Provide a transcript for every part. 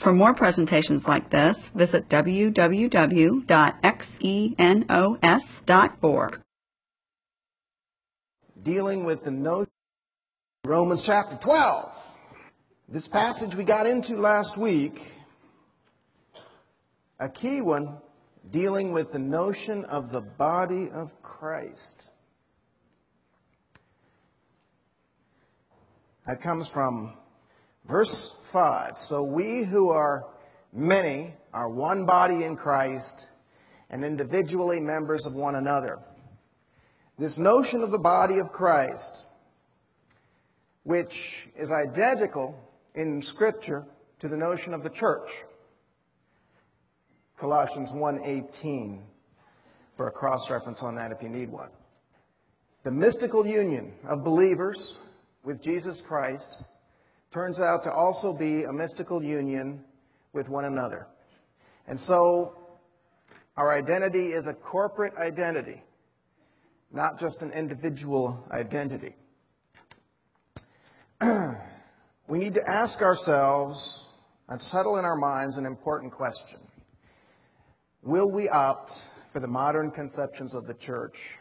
For more presentations like this, visit www.xenos.org. Dealing with the notion of Romans chapter 12. This passage we got into last week, a key one, dealing with the notion of the body of Christ. That comes from verse 5. So we who are many are one body in Christ and individually members of one another. This notion of the body of Christ, which is identical in Scripture to the notion of the church. Colossians 1:18 for a cross-reference on that if you need one. The mystical union of believers with Jesus Christ turns out to also be a mystical union with one another. And so our identity is a corporate identity, not just an individual identity. We need to ask ourselves and settle in our minds an important question. Will we opt for the modern conceptions of the church,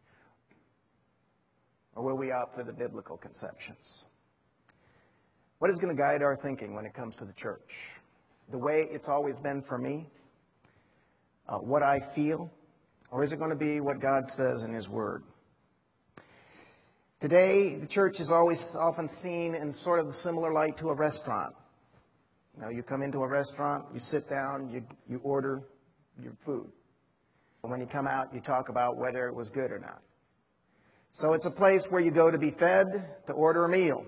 or will we opt for the biblical conceptions? What is going to guide our thinking when it comes to the church? The way it's always been for me? What I feel? Or is it going to be what God says in His Word? Today, the church is often seen in sort of a similar light to a restaurant. You come into a restaurant, you sit down, you order your food. When you come out, you talk about whether it was good or not. So it's a place where you go to be fed, to order a meal.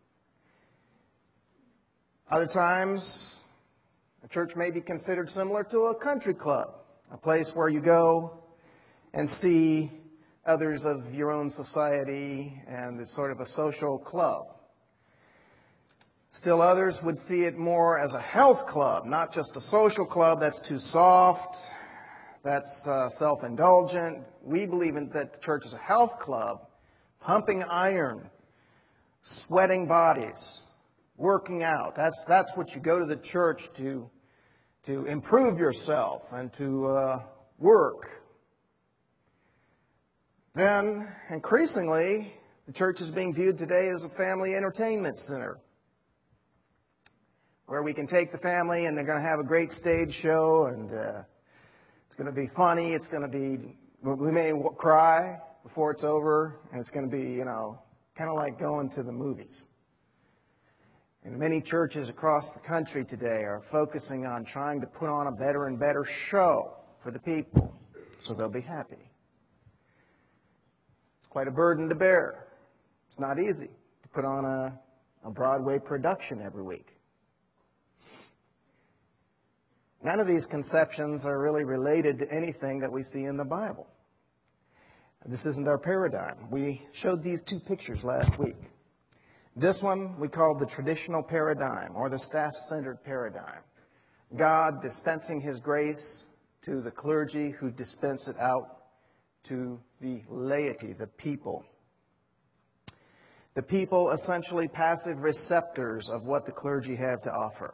Other times, a church may be considered similar to a country club, a place where you go and see others of your own society, and it's sort of a social club. Still others would see it more as a health club, not just a social club that's too soft, that's self-indulgent. We believe that the church is a health club, pumping iron, sweating bodies, working out. That's what you go to the church to improve yourself and to work. Then, increasingly, the church is being viewed today as a family entertainment center, where we can take the family and they're going to have a great stage show, and it's going to be funny. It's going to be, we may cry before it's over, and it's going to be, kind of like going to the movies. And many churches across the country today are focusing on trying to put on a better and better show for the people so they'll be happy. It's quite a burden to bear. It's not easy to put on a Broadway production every week. None of these conceptions are really related to anything that we see in the Bible. This isn't our paradigm. We showed these two pictures last week. This one we called the traditional paradigm, or the staff-centered paradigm. God dispensing His grace to the clergy who dispense it out to the laity, the people. The people essentially passive receptors of what the clergy have to offer.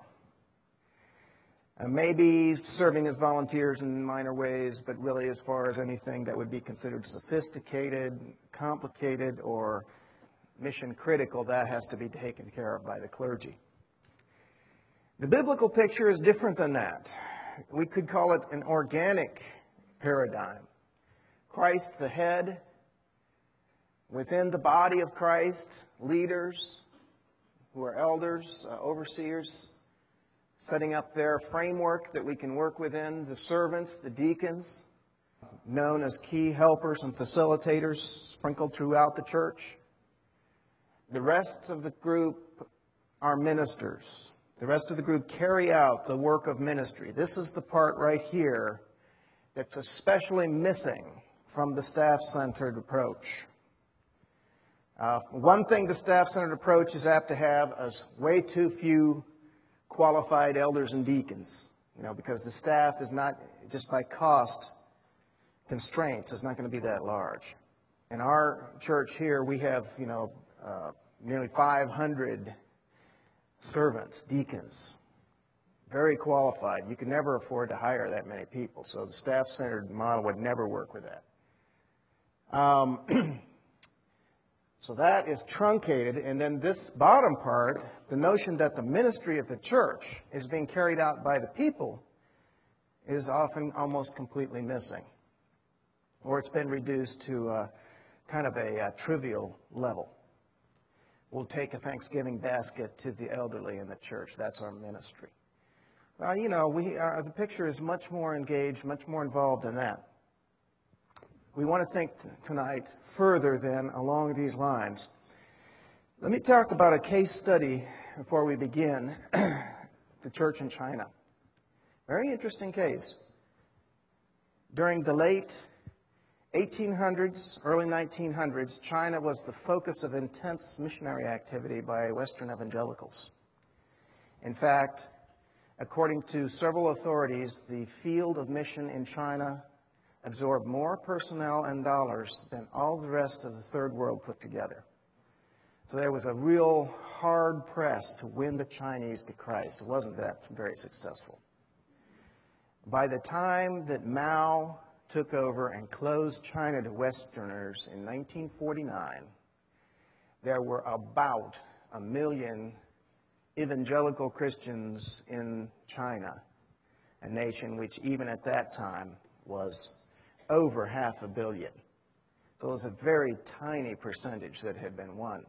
Maybe serving as volunteers in minor ways, but really as far as anything that would be considered sophisticated, complicated, or mission critical, that has to be taken care of by the clergy. The biblical picture is different than that. We could call it an organic paradigm. Christ the head, within the body of Christ, leaders who are elders, overseers, setting up their framework that we can work within, the servants, the deacons, known as key helpers and facilitators sprinkled throughout the church. The rest of the group are ministers. The rest of the group carry out the work of ministry. This is the part right here that's especially missing from the staff-centered approach. One thing the staff-centered approach is apt to have is way too few qualified elders and deacons, because the staff is not, just by cost constraints, it's not going to be that large. In our church here, we have, nearly 500 servants, deacons, very qualified. You could never afford to hire that many people, so the staff-centered model would never work with that. So that is truncated, and then this bottom part, the notion that the ministry of the church is being carried out by the people, is often almost completely missing. Or it's been reduced to kind of a trivial level. We'll take a Thanksgiving basket to the elderly in the church. That's our ministry. Well, you know, the picture is much more engaged, much more involved in that. We want to think tonight further then along these lines. Let me talk about a case study before we begin. The church in China. Very interesting case. During the late 1800s, early 1900s, China was the focus of intense missionary activity by Western evangelicals. In fact, according to several authorities, the field of mission in China absorbed more personnel and dollars than all the rest of the third world put together. So there was a real hard press to win the Chinese to Christ. It wasn't that very successful. By the time that Mao took over and closed China to Westerners in 1949, there were about 1 million evangelical Christians in China, a nation which even at that time was over 500 million. So it was a very tiny percentage that had been won.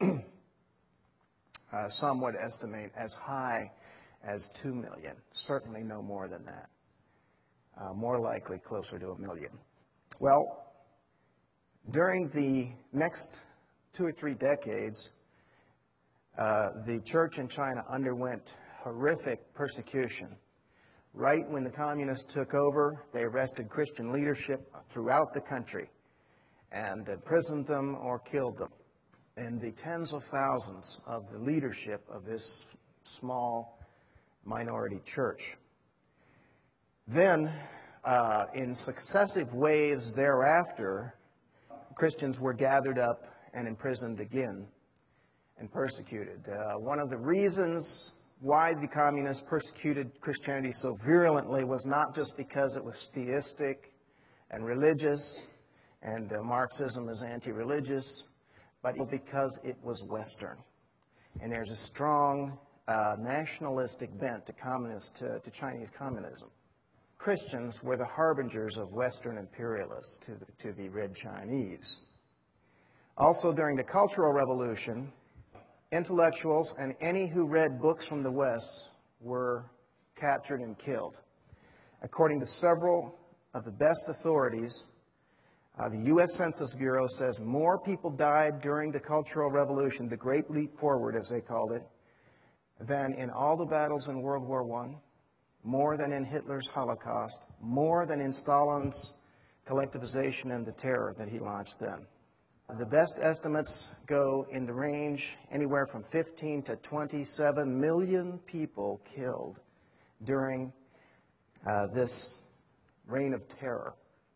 Some would estimate as high as 2 million, certainly no more than that. More likely closer to 1 million. Well, during the next 2 or 3 decades, the church in China underwent horrific persecution. Right when the communists took over, they arrested Christian leadership throughout the country and imprisoned them or killed them. And the tens of thousands of the leadership of this small minority church. Then, in successive waves thereafter, Christians were gathered up and imprisoned again and persecuted. One of the reasons why the communists persecuted Christianity so virulently was not just because it was theistic and religious, and Marxism is anti-religious, but because it was Western. And there's a strong nationalistic bent to Chinese communism. Christians were the harbingers of Western imperialists to the Red Chinese. Also, during the Cultural Revolution, intellectuals and any who read books from the West were captured and killed. According to several of the best authorities, the U.S. Census Bureau says more people died during the Cultural Revolution, the Great Leap Forward as they called it, than in all the battles in World War I, more than in Hitler's Holocaust, more than in Stalin's collectivization and the terror that he launched then. The best estimates go in the range anywhere from 15 to 27 million people killed during this reign of terror.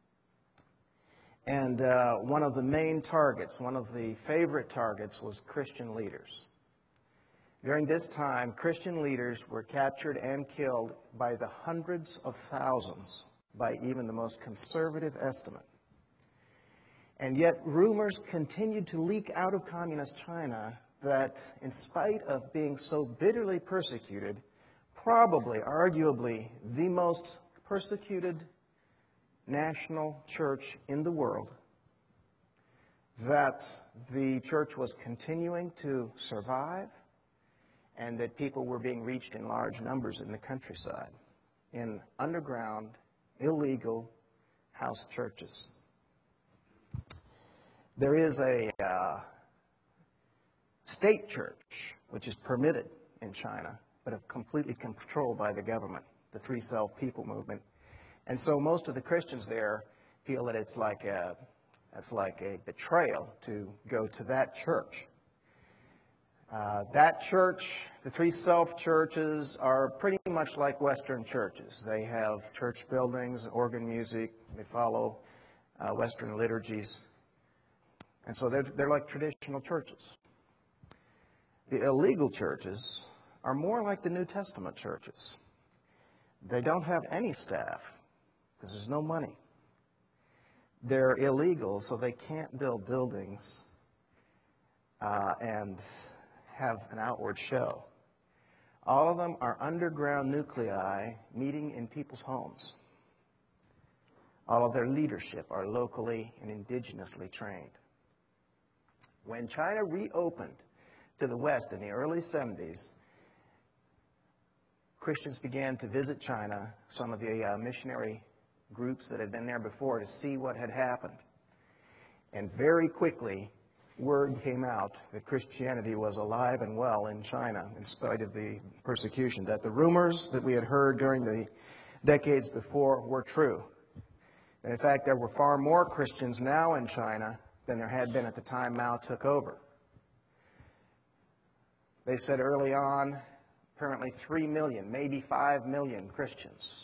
And one of the main targets, one of the favorite targets, was Christian leaders. During this time, Christian leaders were captured and killed by the hundreds of thousands, by even the most conservative estimate. And yet rumors continued to leak out of communist China that in spite of being so bitterly persecuted, probably, arguably, the most persecuted national church in the world, that the church was continuing to survive and that people were being reached in large numbers in the countryside in underground, illegal house churches. There is a state church which is permitted in China, but completely controlled by the government, the Three Self People movement. And so most of the Christians there feel that it's like a betrayal to go to that church. That church, the Three Self churches, are pretty much like Western churches. They have church buildings, organ music, they follow Western liturgies. And so they're like traditional churches. The illegal churches are more like the New Testament churches. They don't have any staff because there's no money. They're illegal, so they can't build buildings and have an outward show. All of them are underground nuclei meeting in people's homes. All of their leadership are locally and indigenously trained. When China reopened to the West in the early 70s, Christians began to visit China, some of the missionary groups that had been there before, to see what had happened. And very quickly, word came out that Christianity was alive and well in China, in spite of the persecution, that the rumors that we had heard during the decades before were true. And in fact, there were far more Christians now in China than there had been at the time Mao took over. They said early on, apparently 3 million, maybe 5 million Christians.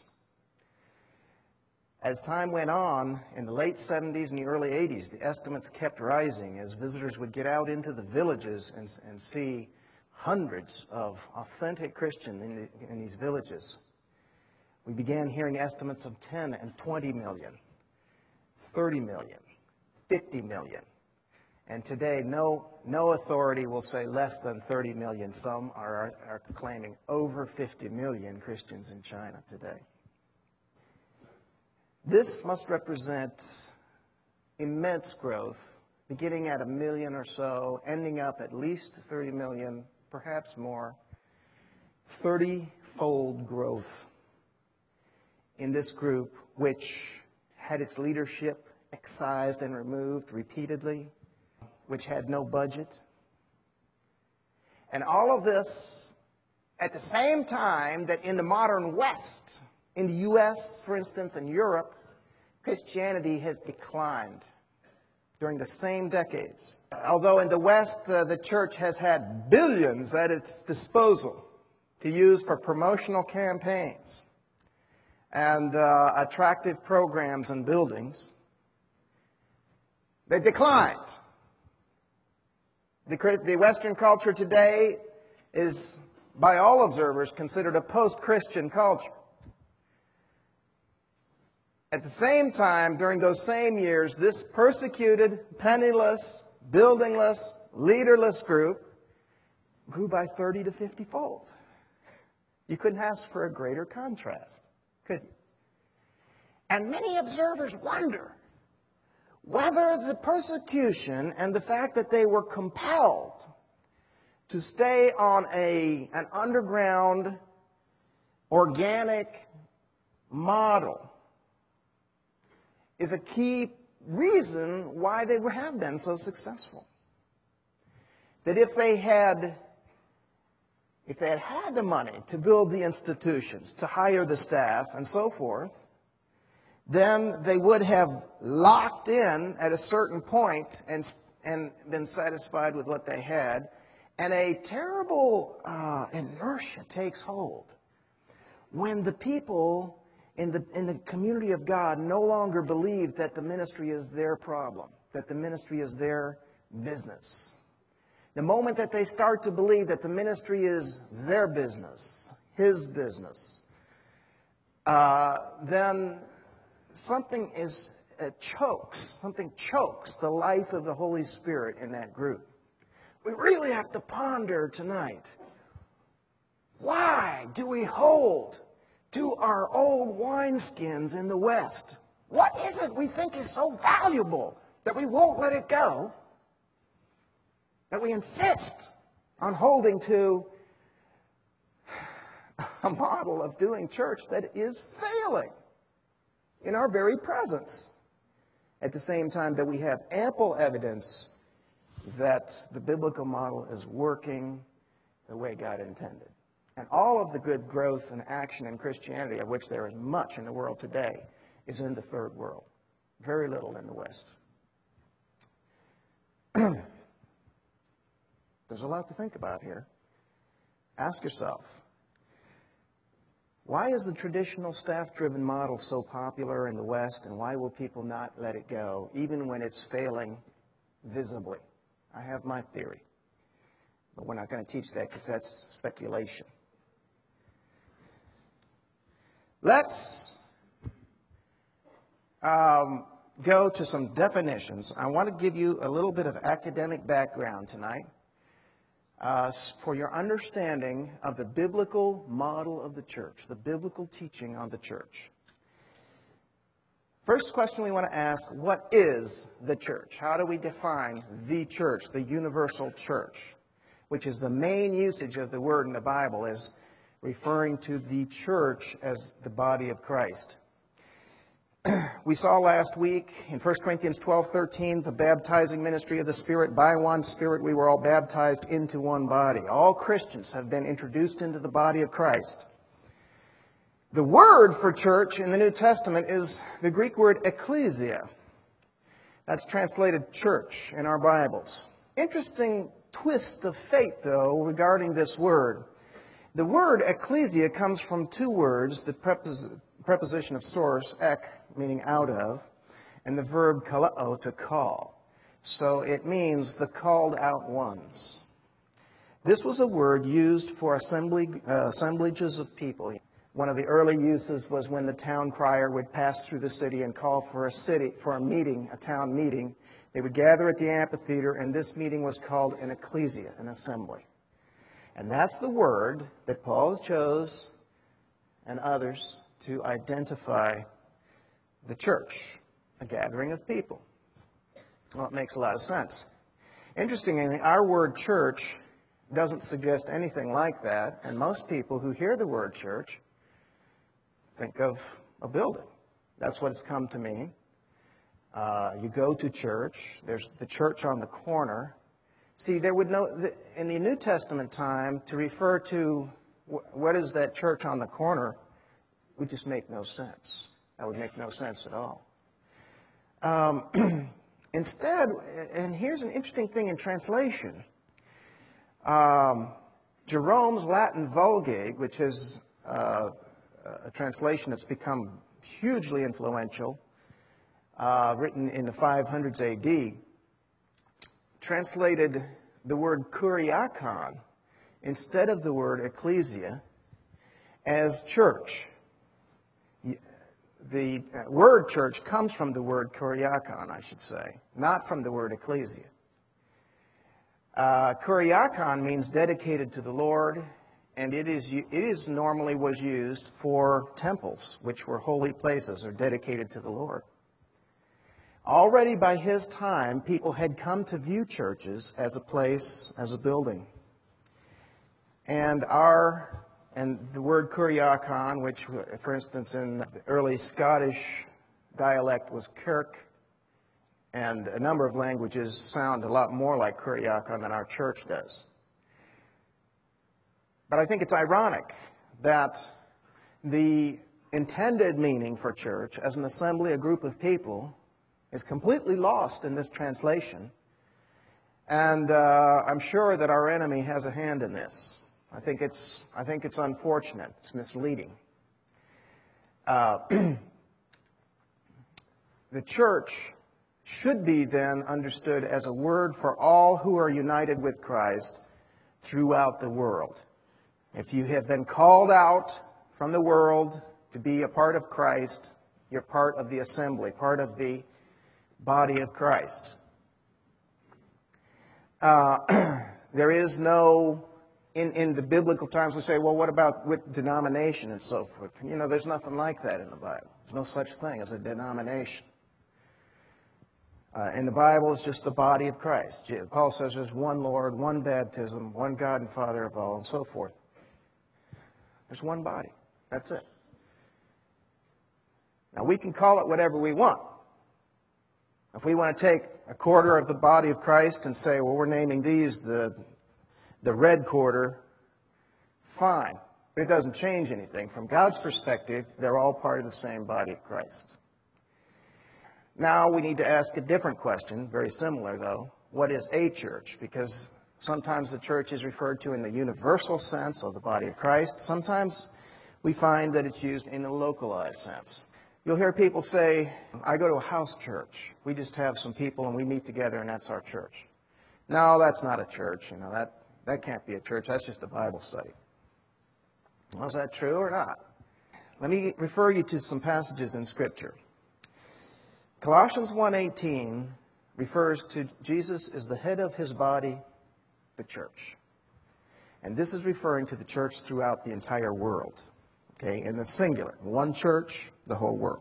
As time went on, in the late 70s and the early 80s, the estimates kept rising as visitors would get out into the villages and see hundreds of authentic Christians in these villages. We began hearing estimates of 10 and 20 million, 30 million, 50 million. And today, no authority will say less than 30 million. Some are claiming over 50 million Christians in China today. This must represent immense growth, beginning at 1 million or so, ending up at least 30 million, perhaps more. 30-fold growth in this group, which had its leadership excised and removed repeatedly, which had no budget. And all of this at the same time that in the modern West, in the U.S., for instance, and Europe, Christianity has declined during the same decades. Although in the West, the church has had billions at its disposal to use for promotional campaigns and attractive programs and buildings, they've declined. The Western culture today is, by all observers, considered a post-Christian culture. At the same time, during those same years, this persecuted, penniless, buildingless, leaderless group grew by 30 to 50-fold. You couldn't ask for a greater contrast, could you? And many observers wonder whether the persecution and the fact that they were compelled to stay on an underground, organic model is a key reason why they have been so successful. That if they had had the money to build the institutions, to hire the staff, and so forth, then they would have locked in at a certain point and been satisfied with what they had. And a terrible inertia takes hold when the people in the community of God no longer believe that the ministry is their problem, that the ministry is their business. The moment that they start to believe that the ministry is their business, his business, then something chokes the life of the Holy Spirit in that group. We really have to ponder tonight, why do we hold to our old wineskins in the West? What is it we think is so valuable that we won't let it go, that we insist on holding to a model of doing church that is failing in our very presence, at the same time that we have ample evidence that the biblical model is working the way God intended? And all of the good growth and action in Christianity, of which there is much in the world today, is in the third world. Very little in the West. There's a lot to think about here. Ask yourself, why is the traditional staff-driven model so popular in the West, and why will people not let it go, even when it's failing visibly? I have my theory, but we're not going to teach that because that's speculation. Let's go to some definitions. I want to give you a little bit of academic background tonight for your understanding of the biblical model of the church, the biblical teaching on the church. First question we want to ask, what is the church? How do we define the church, the universal church, which is the main usage of the word in the Bible, is referring to the church as the body of Christ. We saw last week in 1 Corinthians 12:13, the baptizing ministry of the Spirit. By one Spirit we were all baptized into one body. All Christians have been introduced into the body of Christ. The word for church in the New Testament is the Greek word ecclesia. That's translated church in our Bibles. Interesting twist of fate, though, regarding this word. The word ecclesia comes from two words, the preposition of source, ek, meaning out of, and the verb kaleo, to call. So it means the called out ones. This was a word used for assemblages of people. One of the early uses was when the town crier would pass through the city and call for a meeting, a town meeting. They would gather at the amphitheater, and this meeting was called an ecclesia, an assembly. And that's the word that Paul chose and others to identify the church, a gathering of people. Well, it makes a lot of sense. Interestingly, our word church doesn't suggest anything like that, and most people who hear the word church think of a building. That's what it's come to mean. You go to church. There's the church on the corner. See, there would in the New Testament time, to refer to what is that church on the corner would just make no sense. That would make no sense at all. Instead, and here's an interesting thing in translation. Jerome's Latin Vulgate, which is a translation that's become hugely influential, written in the 500s AD, translated the word kuriakon instead of the word ecclesia as church. The word church comes from the word kuriakon, I should say, not from the word ecclesia. Kuriakon means dedicated to the Lord, and it is normally was used for temples, which were holy places or dedicated to the Lord. Already by his time, people had come to view churches as a place, as a building. And the word kuriakon, which, for instance, in the early Scottish dialect was kirk, and a number of languages sound a lot more like kuriakon than our church does. But I think it's ironic that the intended meaning for church as an assembly, a group of people, is completely lost in this translation. And I'm sure that our enemy has a hand in this. I think it's unfortunate. It's misleading. The church should be then understood as a word for all who are united with Christ throughout the world. If you have been called out from the world to be a part of Christ, you're part of the assembly, part of the body of Christ. There is no, in the biblical times we say, well, what about with denomination and so forth? You know, there's nothing like that in the Bible. There's no such thing as a denomination. In the Bible, it's just the body of Christ. Paul says there's one Lord, one baptism, one God and Father of all, and so forth. There's one body. That's it. Now, we can call it whatever we want. If we want to take a quarter of the body of Christ and say, well, we're naming these the red quarter, fine. But it doesn't change anything. From God's perspective, they're all part of the same body of Christ. Now we need to ask a different question, very similar though. What is a church? Because sometimes the church is referred to in the universal sense of the body of Christ. Sometimes we find that it's used in a localized sense. You'll hear people say, I go to a house church. We just have some people and we meet together and that's our church. No, that's not a church. You know, that can't be a church. That's just a Bible study. Well, is that true or not? Let me refer you to some passages in Scripture. Colossians 1:18 refers to Jesus as the head of his body, the church. And this is referring to the church throughout the entire world. Okay, in the singular. One church, the whole world.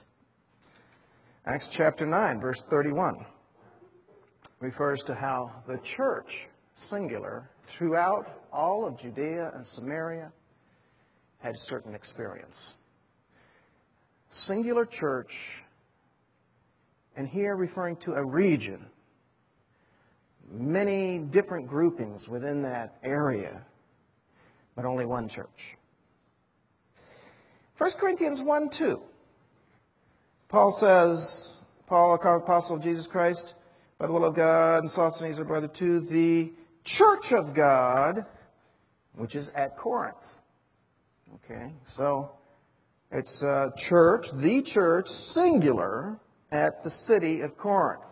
Acts chapter 9, verse 31 refers to how the church, singular, throughout all of Judea and Samaria, had a certain experience. Singular church, and here referring to a region, many different groupings within that area, but only one church. 1 Corinthians 1:2. Paul says, Paul, a apostle of Jesus Christ, by the will of God, and Sosthenes, our brother, to the church of God, which is at Corinth. Okay, so it's church, the church, singular, at the city of Corinth.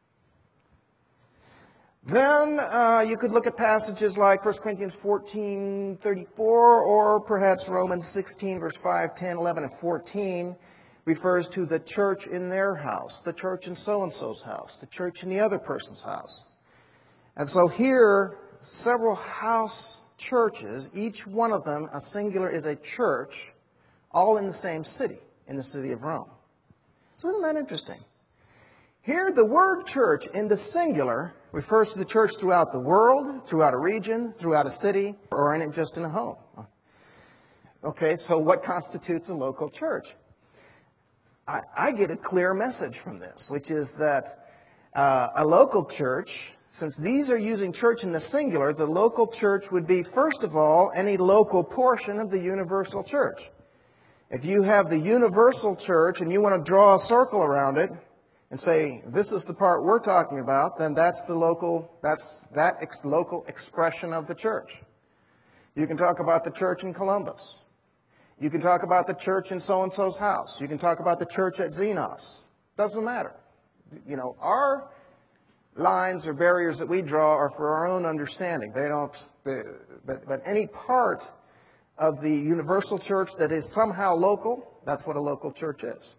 Then you could look at passages like 1 Corinthians 14:34, or perhaps Romans 16, verse 5, 10, 11, and 14 refers to the church in their house, the church in so-and-so's house, the church in the other person's house. And so here, several house churches, each one of them, a singular, is a church, all in the same city, in the city of Rome. So isn't that interesting? Here, the word church in the singular refers to the church throughout the world, throughout a region, throughout a city, or in it just in a home. Okay, so what constitutes a local church? I get a clear message from this, which is that a local church, since these are using church in the singular, the local church would be, first of all, any local portion of the universal church. If you have the universal church and you want to draw a circle around it and say, this is the part we're talking about, then that's the local expression of the church. You can talk about the church in Columbus. You can talk about the church in so-and-so's house. You can talk about the church at Xenos. Doesn't matter. You know, our lines or barriers that we draw are for our own understanding. But any part of the universal church that is somehow local, that's what a local church is.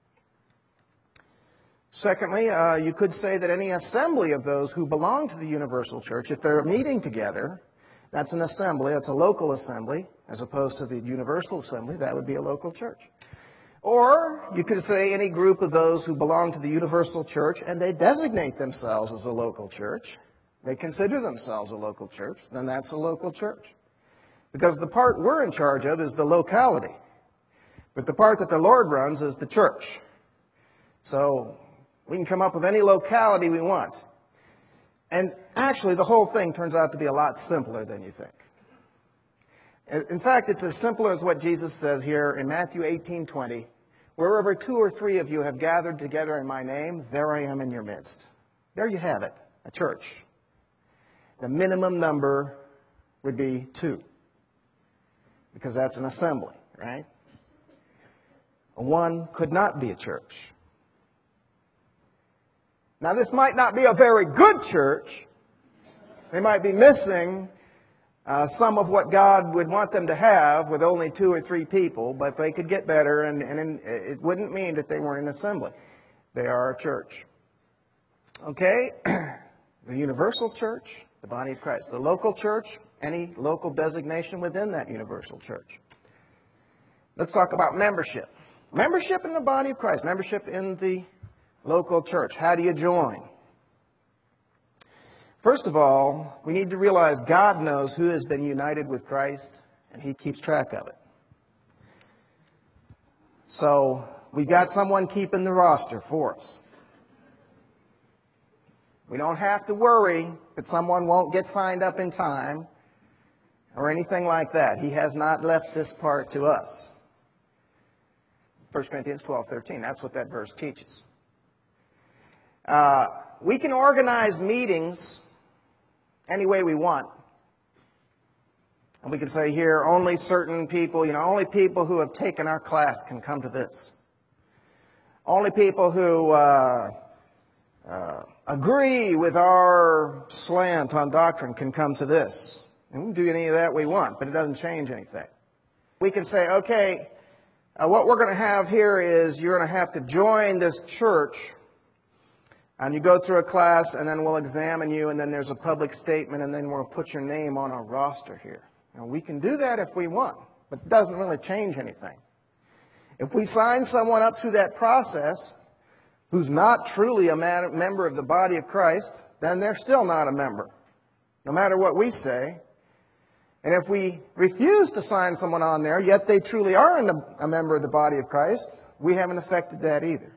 Secondly, you could say that any assembly of those who belong to the universal church, if they're meeting together, that's an assembly, that's a local assembly, as opposed to the universal assembly, that would be a local church. Or you could say any group of those who belong to the universal church and they designate themselves as a local church, they consider themselves a local church, then that's a local church. Because the part we're in charge of is the locality. But the part that the Lord runs is the church. So we can come up with any locality we want. And actually, the whole thing turns out to be a lot simpler than you think. In fact, it's as simple as what Jesus says here in Matthew 18:20. Wherever 2 or 3 of you have gathered together in my name, there I am in your midst. There you have it, a church. The minimum number would be 2. Because that's an assembly, right? 1 could not be a church. Now, this might not be a very good church. They might be missing some of what God would want them to have with only 2 or 3 people, but they could get better, and it wouldn't mean that they weren't an assembly. They are a church. Okay? The universal church, the body of Christ. The local church, any local designation within that universal church. Let's talk about membership. Membership in the body of Christ. Membership in the local church. How do you join? First of all, we need to realize God knows who has been united with Christ, and He keeps track of it. So, we got someone keeping the roster for us. We don't have to worry that someone won't get signed up in time or anything like that. He has not left this part to us. 1 Corinthians 12:13, that's what that verse teaches. We can organize meetings any way we want. And we can say here, only certain people, only people who have taken our class can come to this. Only people who agree with our slant on doctrine can come to this. And we can do any of that we want, but it doesn't change anything. We can say, okay, What we're going to have here is you're going to have to join this church, and you go through a class, and then we'll examine you, and then there's a public statement, and then we'll put your name on our roster here. Now, we can do that if we want, but it doesn't really change anything. If we sign someone up through that process who's not truly a member of the body of Christ, then they're still not a member, no matter what we say. And if we refuse to sign someone on there, yet they truly are a member of the body of Christ, we haven't affected that either.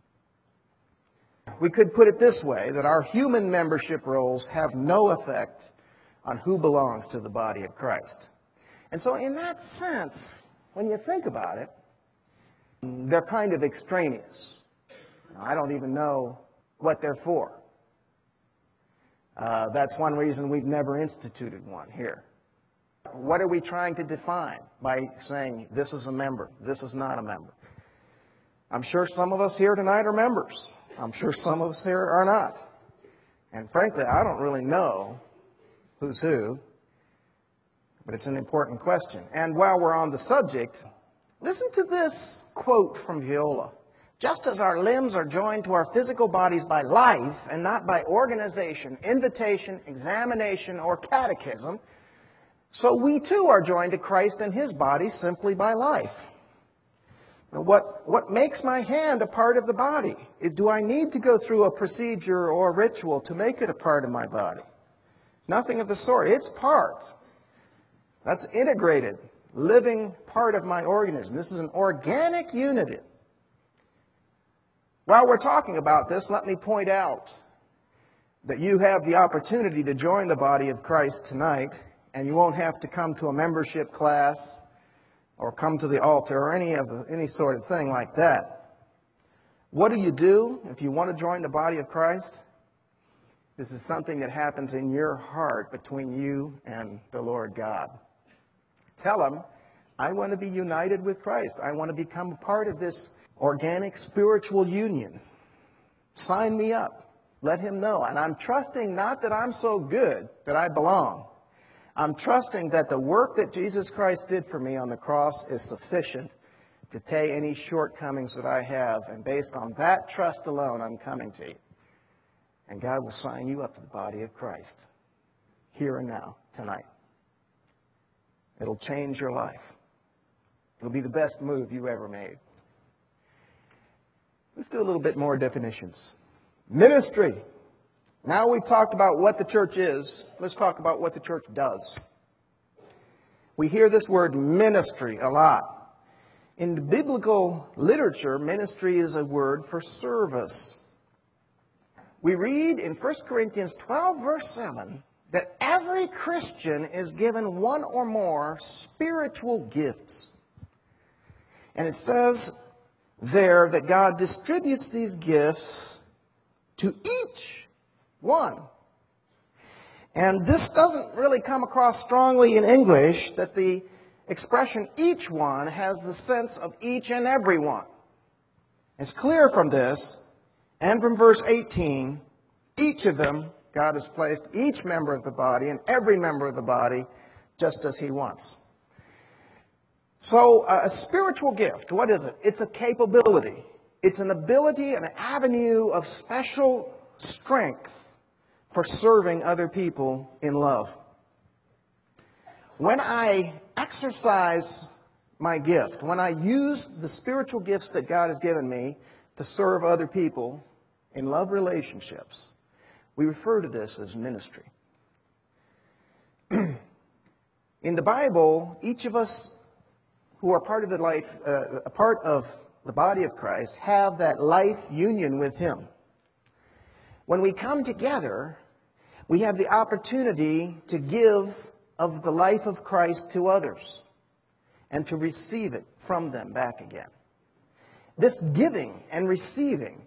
We could put it this way, that our human membership roles have no effect on who belongs to the body of Christ. And so in that sense, when you think about it, they're kind of extraneous. I don't even know what they're for. That's one reason we've never instituted one here. What are we trying to define by saying this is a member, this is not a member? I'm sure some of us here tonight are members. I'm sure some of us here are not. And frankly, I don't really know who's who, but it's an important question. And while we're on the subject, listen to this quote from Viola. Just as our limbs are joined to our physical bodies by life and not by organization, invitation, examination, or catechism, so we too are joined to Christ and His body simply by life. Now, what makes my hand a part of the body? Do I need to go through a procedure or a ritual to make it a part of my body? Nothing of the sort. It's part. That's integrated, living part of my organism. This is an organic unity. While we're talking about this, let me point out that you have the opportunity to join the body of Christ tonight, and you won't have to come to a membership class or come to the altar or any sort of thing like that. What do you do if you want to join the body of Christ? This is something that happens in your heart between you and the Lord God. Tell Him, I want to be united with Christ. I want to become a part of this organic spiritual union. Sign me up. Let Him know. And I'm trusting not that I'm so good that I belong. I'm trusting that the work that Jesus Christ did for me on the cross is sufficient to pay any shortcomings that I have. And based on that trust alone, I'm coming to you. And God will sign you up to the body of Christ here and now, tonight. It'll change your life. It'll be the best move you ever made. Let's do a little bit more definitions. Ministry. Now we've talked about what the church is. Let's talk about what the church does. We hear this word ministry a lot. In the biblical literature, ministry is a word for service. We read in 1 Corinthians 12, verse 7, that every Christian is given one or more spiritual gifts. And it says there that God distributes these gifts to each one. And this doesn't really come across strongly in English, that the expression each one has the sense of each and every one. It's clear from this, and from verse 18, each of them, God has placed each member of the body and every member of the body just as He wants. So a spiritual gift, what is it? It's a capability. It's an ability, an avenue of special strength for serving other people in love. When I exercise my gift, when I use the spiritual gifts that God has given me to serve other people in love relationships, we refer to this as ministry. In the Bible, each of us who are part of the life, a part of the body of Christ, have that life union with Him. When we come together, we have the opportunity to give of the life of Christ to others and to receive it from them back again. This giving and receiving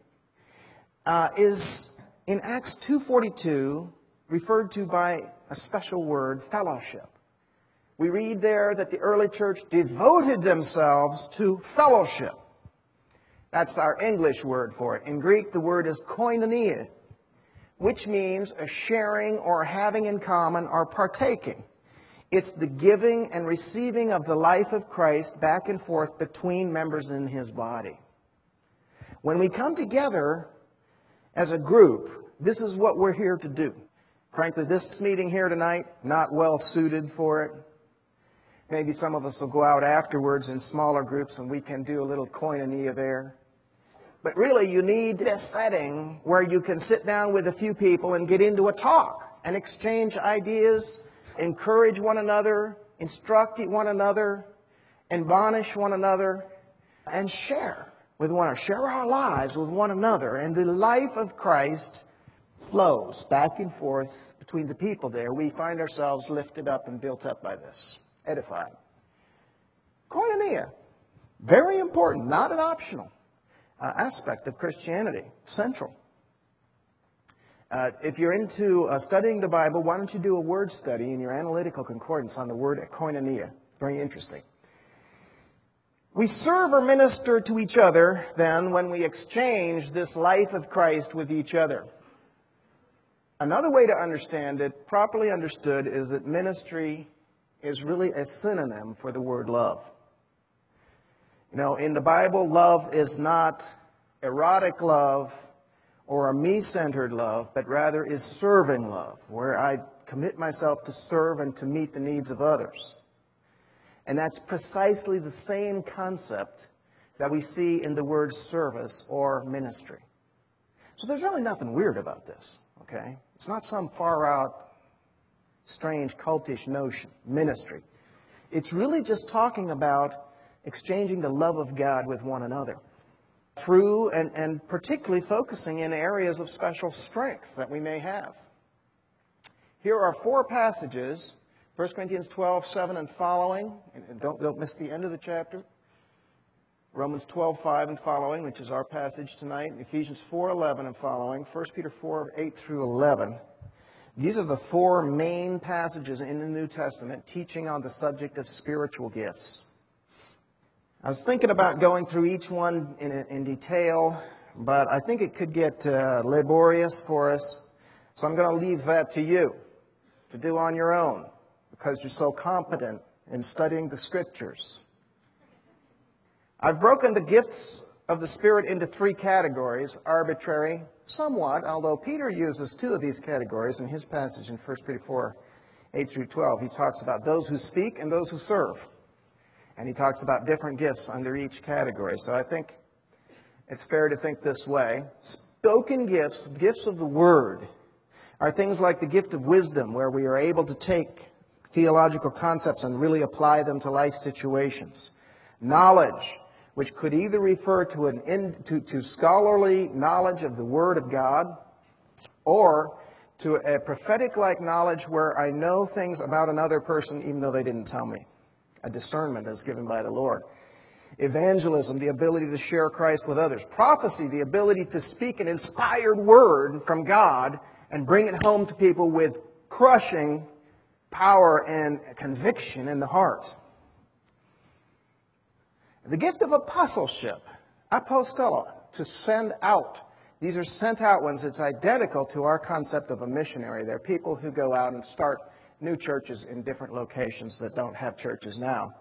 is in Acts 2:42 referred to by a special word, fellowship. We read there that the early church devoted themselves to fellowship. That's our English word for it. In Greek, the word is koinonia, which means a sharing or having in common or partaking. It's the giving and receiving of the life of Christ back and forth between members in His body. When we come together as a group, this is what we're here to do. Frankly, this meeting here tonight, not well suited for it. Maybe some of us will go out afterwards in smaller groups and we can do a little koinonia there. But really, you need this setting where you can sit down with a few people and get into a talk and exchange ideas, encourage one another, instruct one another, admonish one another, and share with one another. Share our lives with one another. And the life of Christ flows back and forth between the people there. We find ourselves lifted up and built up by this, edified. Koinonia, very important, not an optional aspect of Christianity, central. If you're into studying the Bible, why don't you do a word study in your analytical concordance on the word koinonia? Very interesting. We serve or minister to each other, then, when we exchange this life of Christ with each other. Another way to understand it, properly understood, is that ministry is really a synonym for the word love. You know, in the Bible, love is not erotic love or a me-centered love, but rather is serving love, where I commit myself to serve and to meet the needs of others. And that's precisely the same concept that we see in the word service or ministry. So there's really nothing weird about this, okay? It's not some far-out, strange, cultish notion, ministry. It's really just talking about exchanging the love of God with one another through and particularly focusing in areas of special strength that we may have. Here are 4 passages, 1 Corinthians 12:7 and following, and don't miss the end of the chapter. Romans 12:5 and following, which is our passage tonight, Ephesians 4:11 and following, 1 Peter 4:8 through 11. These are the 4 main passages in the New Testament teaching on the subject of spiritual gifts. I was thinking about going through each one in detail, but I think it could get laborious for us, so I'm going to leave that to you to do on your own, because you're so competent in studying the Scriptures. I've broken the gifts of the Spirit into 3 categories, arbitrary, somewhat, although Peter uses 2 of these categories in his passage in 1 Peter 4:8 through 12. He talks about those who speak and those who serve. And he talks about different gifts under each category. So I think it's fair to think this way. Spoken gifts, gifts of the Word, are things like the gift of wisdom, where we are able to take theological concepts and really apply them to life situations. Knowledge, which could either refer to scholarly knowledge of the Word of God, or to a prophetic-like knowledge where I know things about another person even though they didn't tell me. A discernment is given by the Lord. Evangelism, the ability to share Christ with others. Prophecy, the ability to speak an inspired word from God and bring it home to people with crushing power and conviction in the heart. The gift of apostleship, apostello, to send out. These are sent out ones. It's identical to our concept of a missionary. They're people who go out and start new churches in different locations that don't have churches now.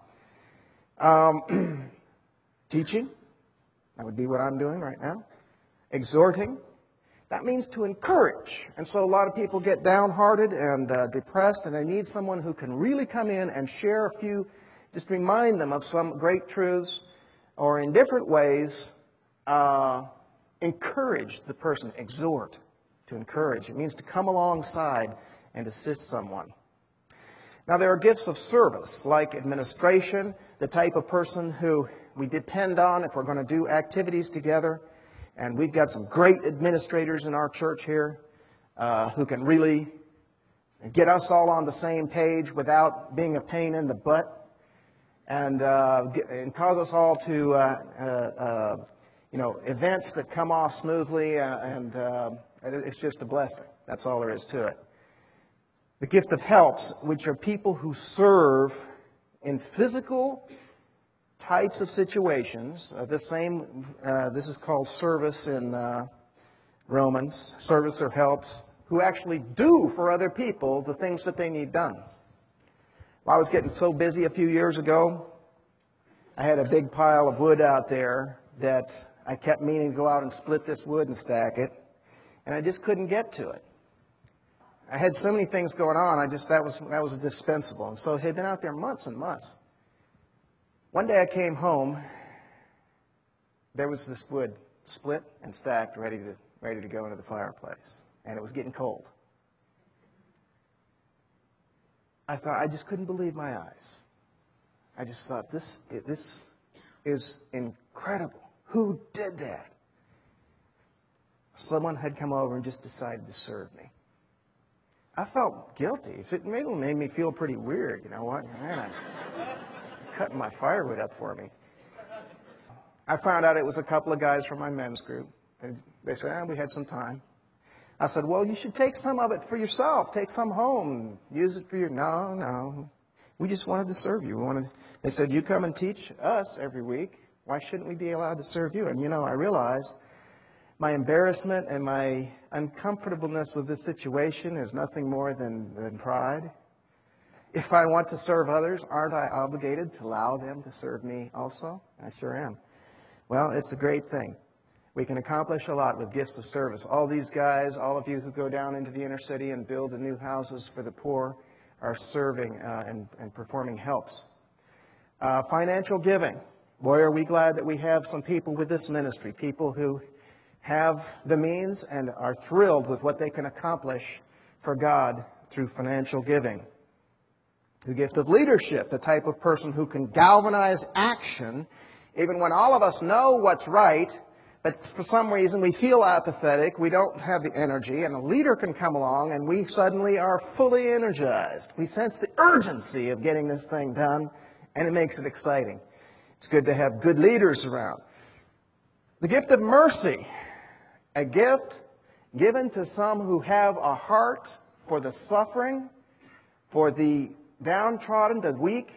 Teaching, that would be what I'm doing right now. Exhorting, that means to encourage. And so a lot of people get downhearted and depressed, and they need someone who can really come in and share a few, just remind them of some great truths, or in different ways, encourage the person. Exhort, to encourage. It means to come alongside and assist someone. Now, there are gifts of service, like administration, the type of person who we depend on if we're going to do activities together. And we've got some great administrators in our church here who can really get us all on the same page without being a pain in the butt, and cause us all to, events that come off smoothly, and it's just a blessing. That's all there is to it. The gift of helps, which are people who serve in physical types of situations. This is called service in Romans, service or helps, who actually do for other people the things that they need done. Well, I was getting so busy a few years ago, I had a big pile of wood out there that I kept meaning to go out and split this wood and stack it, and I just couldn't get to it. I had so many things going on, that was dispensable. And so it had been out there months and months. One day I came home, there was this wood split and stacked, ready to go into the fireplace. And it was getting cold. I thought, I just couldn't believe my eyes. I just thought, this is incredible. Who did that? Someone had come over and just decided to serve me. I felt guilty. It made me feel pretty weird. You know what? Man, I'm cutting my firewood up for me. I found out it was a couple of guys from my men's group. They said, we had some time. I said, well, you should take some of it for yourself. Take some home. Use it for your... No. We just wanted to serve you. They said, you come and teach us every week. Why shouldn't we be allowed to serve you? And, I realized my embarrassment and my uncomfortableness with this situation is nothing more than pride. If I want to serve others, aren't I obligated to allow them to serve me also? I sure am. Well, it's a great thing. We can accomplish a lot with gifts of service. All these guys, all of you who go down into the inner city and build the new houses for the poor are serving and performing helps. Financial giving. Boy, are we glad that we have some people with this ministry, people who have the means and are thrilled with what they can accomplish for God through financial giving. The gift of leadership, the type of person who can galvanize action even when all of us know what's right, but for some reason we feel apathetic, we don't have the energy, and a leader can come along and we suddenly are fully energized. We sense the urgency of getting this thing done, and it makes it exciting. It's good to have good leaders around. The gift of mercy, a gift given to some who have a heart for the suffering, for the downtrodden, the weak.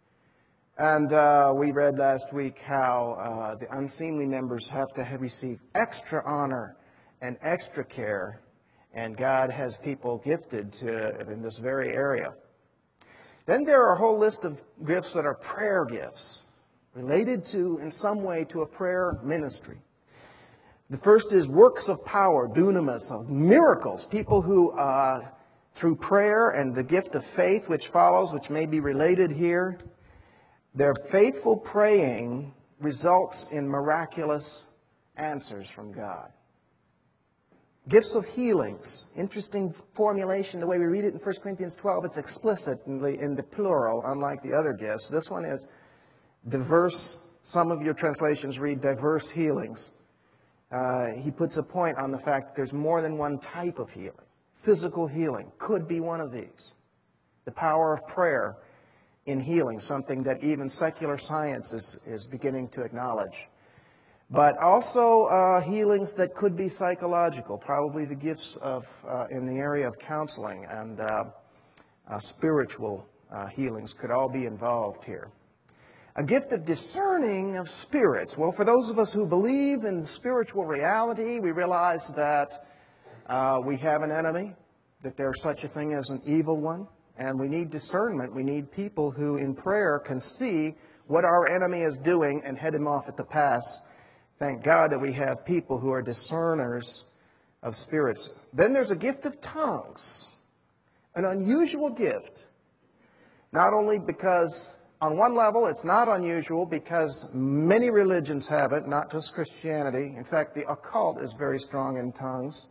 And we read last week how the unseemly members have to receive extra honor and extra care, and God has people gifted in this very area. Then there are a whole list of gifts that are prayer gifts, related to, in some way, to a prayer ministry. The first is works of power, dunamis, of miracles, people who, through prayer and the gift of faith which follows, which may be related here, their faithful praying results in miraculous answers from God. Gifts of healings. Interesting formulation, the way we read it in 1 Corinthians 12. It's explicit in the plural, unlike the other gifts. This one is diverse. Some of your translations read diverse healings. He puts a point on the fact that there's more than one type of healing. Physical healing could be one of these. The power of prayer in healing, something that even secular science is beginning to acknowledge. But also healings that could be psychological, probably the gifts of in the area of counseling and spiritual healings could all be involved here. A gift of discerning of spirits. Well, for those of us who believe in spiritual reality, we realize that we have an enemy, that there's such a thing as an evil one. And we need discernment. We need people who in prayer can see what our enemy is doing and head him off at the pass. Thank God that we have people who are discerners of spirits. Then there's a gift of tongues. An unusual gift. Not only because, on one level, it's not unusual because many religions have it, not just Christianity. In fact, the occult is very strong in tongues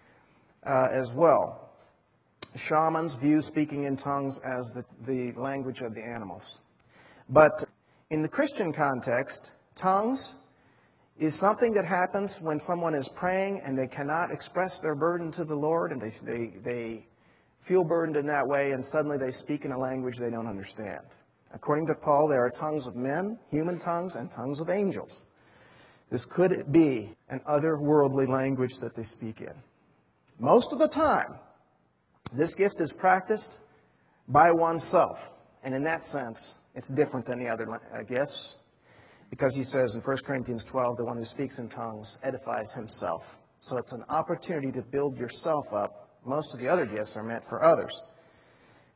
as well. Shamans view speaking in tongues as the language of the animals. But in the Christian context, tongues is something that happens when someone is praying and they cannot express their burden to the Lord, and they feel burdened in that way, and suddenly they speak in a language they don't understand. According to Paul, there are tongues of men, human tongues, and tongues of angels. This could be an otherworldly language that they speak in. Most of the time, this gift is practiced by oneself. And in that sense, it's different than the other gifts. Because he says in 1 Corinthians 12, the one who speaks in tongues edifies himself. So it's an opportunity to build yourself up. Most of the other gifts are meant for others.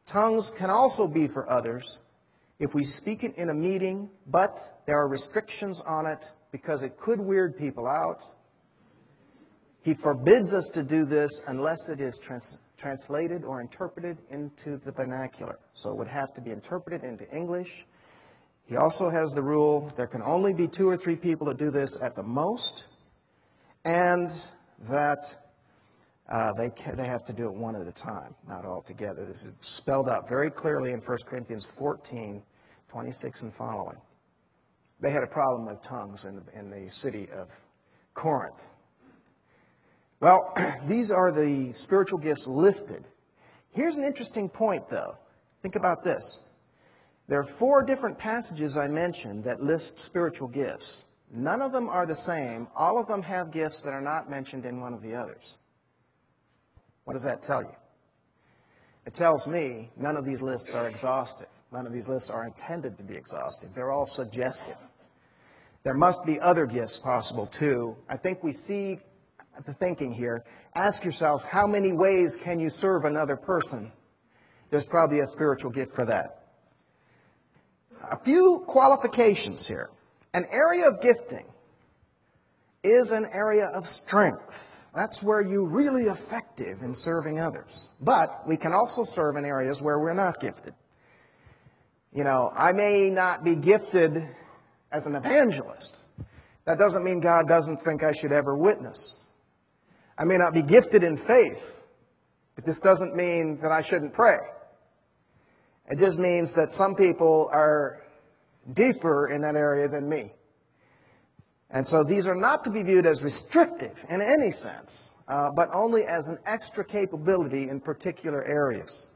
Tongues can also be for others if we speak it in a meeting, but there are restrictions on it because it could weird people out. He forbids us to do this unless it is translated or interpreted into the vernacular. So it would have to be interpreted into English. He also has the rule there can only be 2 or 3 people that do this at the most, and that they have to do it one at a time, not all together. This is spelled out very clearly in 1 Corinthians 14, 26 and following. They had a problem with tongues in the city of Corinth. Well, these are the spiritual gifts listed. Here's an interesting point, though. Think about this. There are 4 different passages I mentioned that list spiritual gifts. None of them are the same. All of them have gifts that are not mentioned in one of the others. What does that tell you? It tells me none of these lists are exhaustive. None of these lists are intended to be exhaustive. They're all suggestive. There must be other gifts possible, too. I think we see the thinking here. Ask yourselves, how many ways can you serve another person? There's probably a spiritual gift for that. A few qualifications here. An area of gifting is an area of strength. That's where you're really effective in serving others. But we can also serve in areas where we're not gifted. You know, I may not be gifted as an evangelist. That doesn't mean God doesn't think I should ever witness. I may not be gifted in faith, but this doesn't mean that I shouldn't pray. It just means that some people are deeper in that area than me. And so these are not to be viewed as restrictive in any sense, but only as an extra capability in particular areas.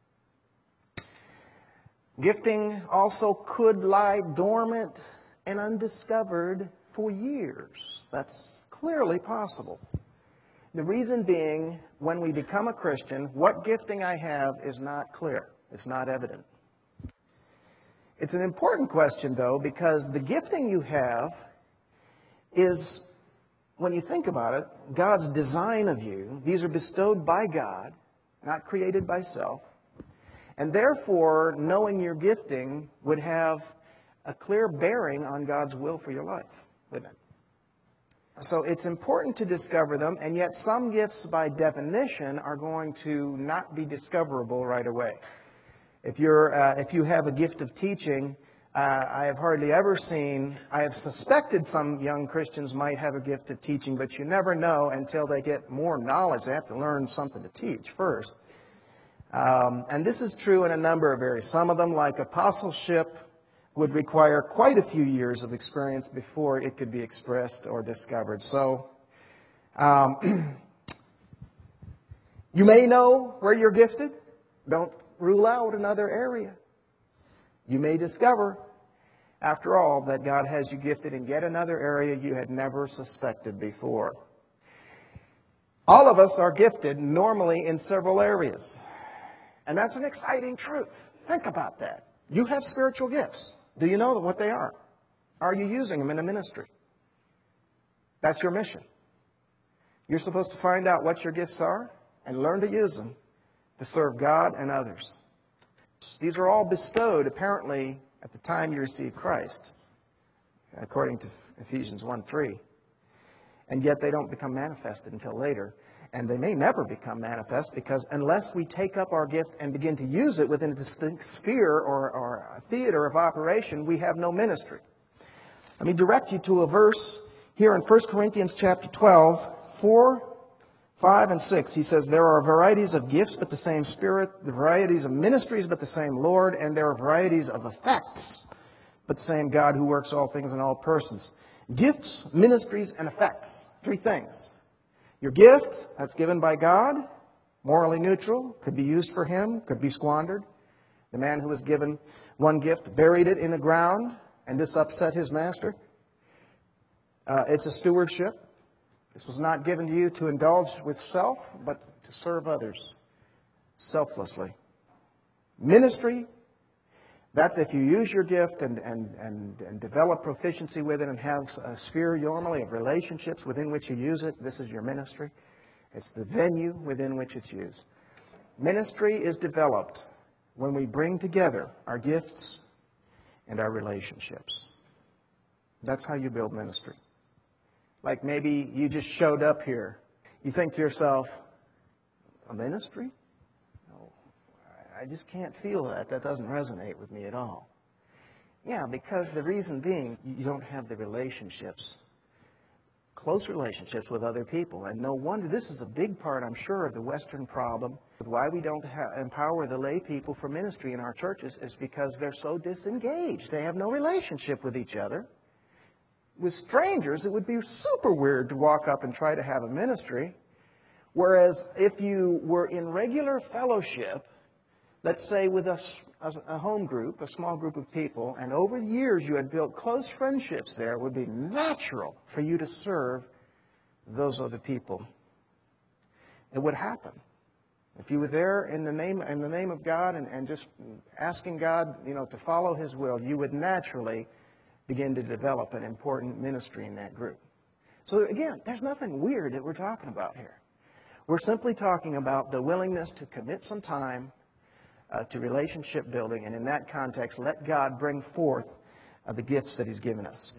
Gifting also could lie dormant and undiscovered for years. That's clearly possible. The reason being, when we become a Christian, what gifting I have is not clear. It's not evident. It's an important question, though, because the gifting you have is, when you think about it, God's design of you. These are bestowed by God, not created by self. And therefore, knowing your gifting would have a clear bearing on God's will for your life, wouldn't it? So it's important to discover them, and yet some gifts by definition are going to not be discoverable right away. If you have a gift of teaching, I have hardly ever seen, I have suspected some young Christians might have a gift of teaching, but you never know until they get more knowledge. They have to learn something to teach first. And this is true in a number of areas. Some of them, like apostleship, would require quite a few years of experience before it could be expressed or discovered. So, you may know where you're gifted. Don't rule out another area. You may discover, after all, that God has you gifted in yet another area you had never suspected before. All of us are gifted normally in several areas. And that's an exciting truth. Think about that. You have spiritual gifts. Do you know what they are? Are you using them in a ministry? That's your mission. You're supposed to find out what your gifts are and learn to use them to serve God and others. These are all bestowed, apparently, at the time you receive Christ, according to Ephesians 1:3. And yet they don't become manifested until later. And they may never become manifest because unless we take up our gift and begin to use it within a distinct sphere or a theater of operation, we have no ministry. Let me direct you to a verse here in 1 Corinthians chapter 12, 4, 5, and 6. He says, there are varieties of gifts, but the same Spirit, the varieties of ministries, but the same Lord, and there are varieties of effects, but the same God who works all things in all persons. Gifts, ministries, and effects. 3 things. Your gift, that's given by God, morally neutral, could be used for Him, could be squandered. The man who was given one gift buried it in the ground, and this upset his master. It's a stewardship. This was not given to you to indulge with self, but to serve others selflessly. Ministry, that's if you use your gift and develop proficiency with it and have a sphere normally of relationships within which you use it. This is your ministry. It's the venue within which it's used. Ministry is developed when we bring together our gifts and our relationships. That's how you build ministry. Like maybe you just showed up here. You think to yourself, a ministry? No, I just can't feel that. That doesn't resonate with me at all. Yeah, because the reason being, you don't have the relationships, close relationships with other people. And no wonder, this is a big part, I'm sure, of the Western problem. Why we don't empower the lay people for ministry in our churches is because they're so disengaged. They have no relationship with each other. With strangers, it would be super weird to walk up and try to have a ministry. Whereas if you were in regular fellowship, let's say with a home group, a small group of people, and over the years you had built close friendships there, it would be natural for you to serve those other people. It would happen. If you were there in the name of God and just asking God, to follow His will, you would naturally begin to develop an important ministry in that group. So again, there's nothing weird that we're talking about here. We're simply talking about the willingness to commit some time to relationship building, and in that context, let God bring forth the gifts that He's given us.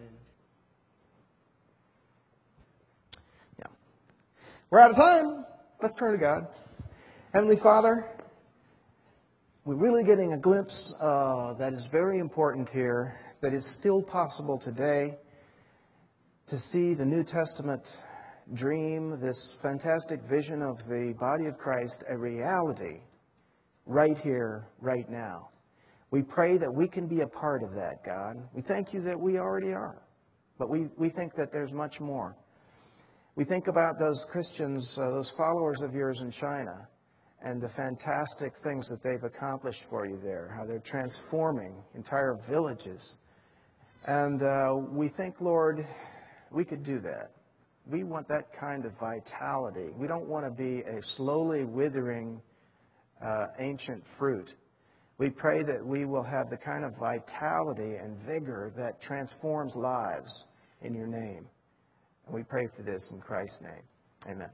Yeah. We're out of time. Let's turn to God. Heavenly Father, we're really getting a glimpse that is very important here, that is still possible today, to see the New Testament dream, this fantastic vision of the body of Christ, a reality right here, right now. We pray that we can be a part of that, God. We thank you that we already are, but we think that there's much more. We think about those Christians, those followers of yours in China, and the fantastic things that they've accomplished for you there, how they're transforming entire villages. And we think, Lord, we could do that. We want that kind of vitality. We don't want to be a slowly withering ancient fruit. We pray that we will have the kind of vitality and vigor that transforms lives in your name. And we pray for this in Christ's name. Amen.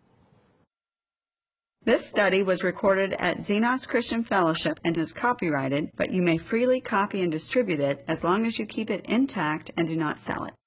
This study was recorded at Xenos Christian Fellowship and is copyrighted, but you may freely copy and distribute it as long as you keep it intact and do not sell it.